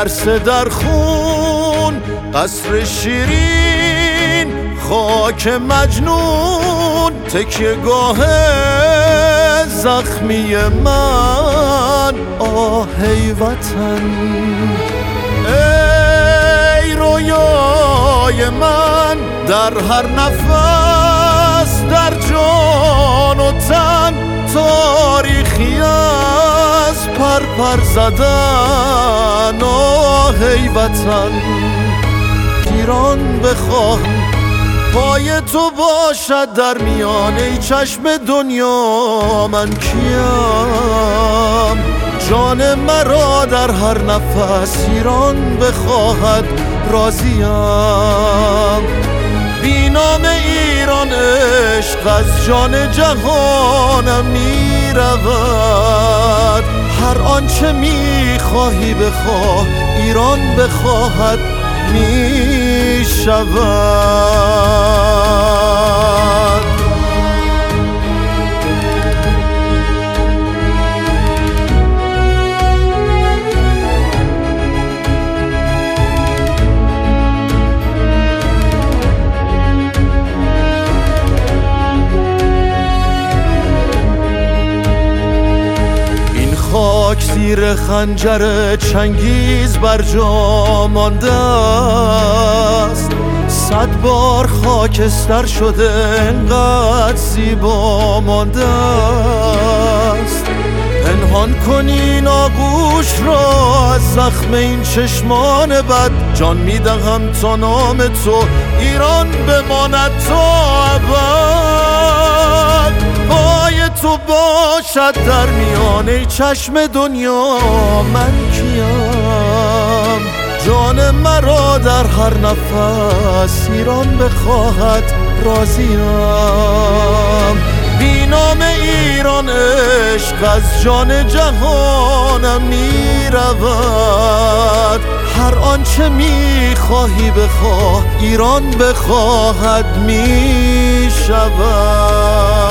لرزه در خون قصر شیرین، خاک مجنون تکیه گاه زخمی من. آه ای وطن، ای رویای من، در هر نفس، در جان و تن تاریخی از پر زدن. آه ای وطن، ایران بخواهم پای تو باشد در میانه چشم دنیا. من کیم؟ جان مرا در هر نفس ایران بخواهد راضیم. بی نام ایران عشق از جان جهانم می رود. هر آنچه می خواهی بخواه ایران بخواهد می شود. این خاک زیر خنجر چنگیز بر جا مانده است. 100 بار خاکستر شده انقدر زیبا مانده است. پنهان کنین آغوش را از زخم این چشمان بد. جان میدهم تا نام تو ایران بماند تا ابد. پای تو باشد در میانه چشم دنیا. من کیم؟ جان مرا در هر نفس ایران بخواهد راضیم. بی نام ایران عشق از جان جهانم می رود. هر آنچه می خواهی بخواه ایران بخواهد می شود.